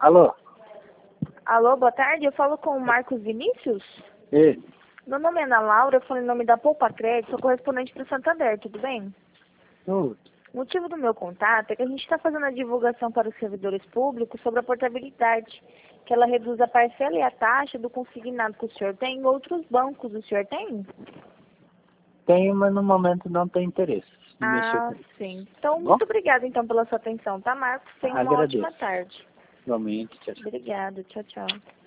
Alô? Alô, boa tarde. Eu falo com o Marcos Vinícius. Ele? Meu nome é Ana Laura, eu falo em nome da Poupa Crédito, sou correspondente para Santander, tudo bem? Tudo. O motivo do meu contato é que a gente está fazendo a divulgação para os servidores públicos sobre a portabilidade, que ela reduz a parcela e a taxa do consignado que o senhor tem em outros bancos. O senhor tem? Tenho, mas no momento não tem interesse de mexer Ah, com isso. sim. Então, Bom? muito obrigada então pela sua atenção, tá, Marcos? Tenha uma Agradeço. ótima tarde. Igualmente, tchau, tchau. Obrigada. Tchau, tchau.